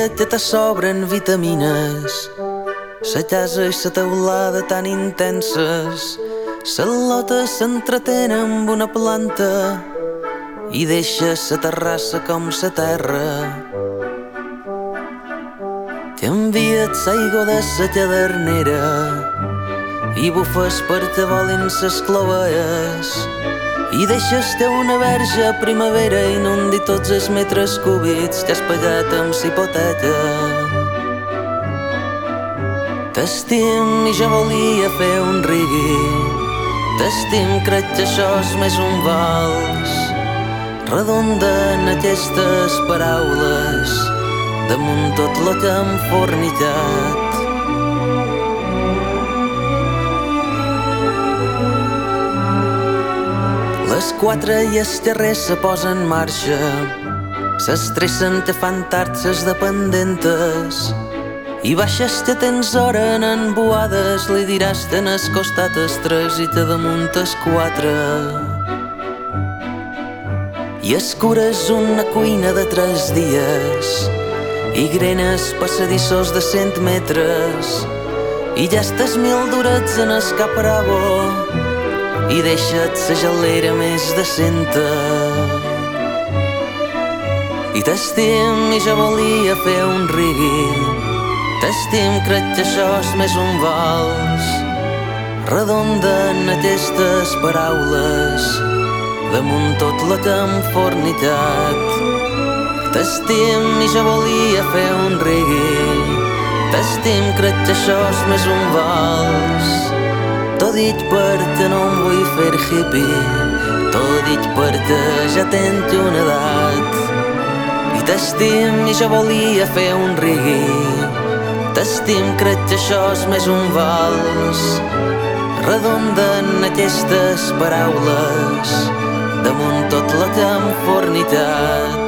crec que te sobren vitamines. Sa casa i sa teulada tan intenses. Sa lota s'entretén amb una planta i deixa sa terrassa com sa terra. T'envia't s'aigua de sa cadernera i bufes per te volin ses clovelles i deixes te una verge a primavera i inundi tots els metres cúbits que has pagat amb sa hipoteca. T'estim i jo volia fer un reggae. T'estim, crec que això és més un vals. Redonden aquestes paraules damunt tot lo que hem fornicat. Les 4 i el carrer se posa en marxa. S'estressen, te fan tard ses dependentes i baixes que tens hora en embuades. Li diràs ten el costat el 3 i te damunt el 4. I escures una cuina de 3 dies i grenes passadissos de 100 metres i ja estàs 1000 durets en el capravo i deixa't sa gelera més decenta. I t'estim i jo volia fer un reggae. T'estim, crec que això és més un vals. Redonden aquestes paraules damunt tot lo que hem fornicat. T'estim i jo volia fer un reggae. T'estim, crec que això és més un vals. T'ho dic perquè no em vull fer hippie. T'ho dic perquè ja tenc una edat. I t'estim i jo volia fer un reggae. T'estim, crec que això és més un vals. Redonden aquestes paraules damunt tot lo que hem fornicat.